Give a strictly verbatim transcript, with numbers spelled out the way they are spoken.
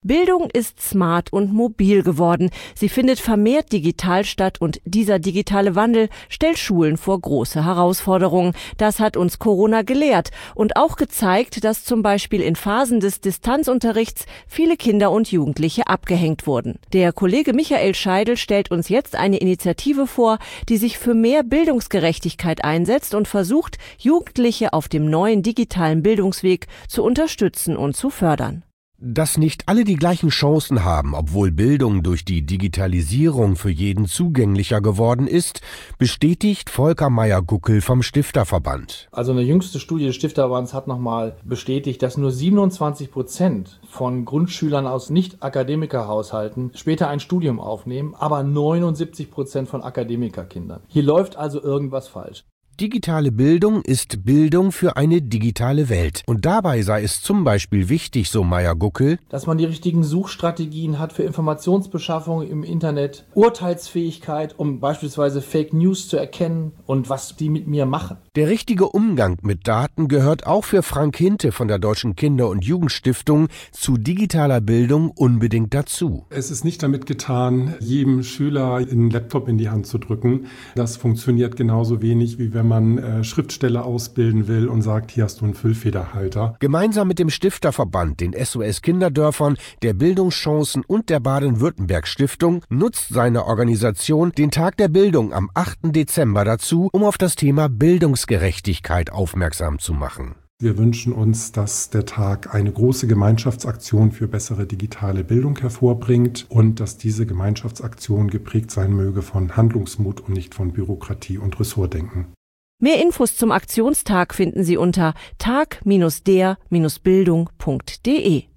Bildung ist smart und mobil geworden. Sie findet vermehrt digital statt und dieser digitale Wandel stellt Schulen vor große Herausforderungen. Das hat uns Corona gelehrt und auch gezeigt, dass zum Beispiel in Phasen des Distanzunterrichts viele Kinder und Jugendliche abgehängt wurden. Der Kollege Michael Scheidel stellt uns jetzt eine Initiative vor, die sich für mehr Bildungsgerechtigkeit einsetzt und versucht, Jugendliche auf dem neuen digitalen Bildungsweg zu unterstützen und zu fördern. Dass nicht alle die gleichen Chancen haben, obwohl Bildung durch die Digitalisierung für jeden zugänglicher geworden ist, bestätigt Volker Meyer-Guckel vom Stifterverband. Also eine jüngste Studie des Stifterverbands hat nochmal bestätigt, dass nur siebenundzwanzig Prozent von Grundschülern aus Nicht-Akademikerhaushalten später ein Studium aufnehmen, aber neunundsiebzig Prozent von Akademikerkindern. Hier läuft also irgendwas falsch. Digitale Bildung ist Bildung für eine digitale Welt. Und dabei sei es zum Beispiel wichtig, so Meyer-Guckel, dass man die richtigen Suchstrategien hat für Informationsbeschaffung im Internet, Urteilsfähigkeit, um beispielsweise Fake News zu erkennen und was die mit mir machen. Der richtige Umgang mit Daten gehört auch für Frank Hinte von der Deutschen Kinder- und Jugendstiftung zu digitaler Bildung unbedingt dazu. Es ist nicht damit getan, jedem Schüler einen Laptop in die Hand zu drücken. Das funktioniert genauso wenig, wie wenn man äh, Schriftsteller ausbilden will und sagt, hier hast du einen Füllfederhalter. Gemeinsam mit dem Stifterverband, den S O S Kinderdörfern, der Bildungschancen und der Baden-Württemberg-Stiftung nutzt seine Organisation den Tag der Bildung am achten Dezember dazu, um auf das Thema Bildungsgerechtigkeit aufmerksam zu machen. Wir wünschen uns, dass der Tag eine große Gemeinschaftsaktion für bessere digitale Bildung hervorbringt und dass diese Gemeinschaftsaktion geprägt sein möge von Handlungsmut und nicht von Bürokratie und Ressortdenken. Mehr Infos zum Aktionstag finden Sie unter tag Bindestrich der Bindestrich bildung punkt de.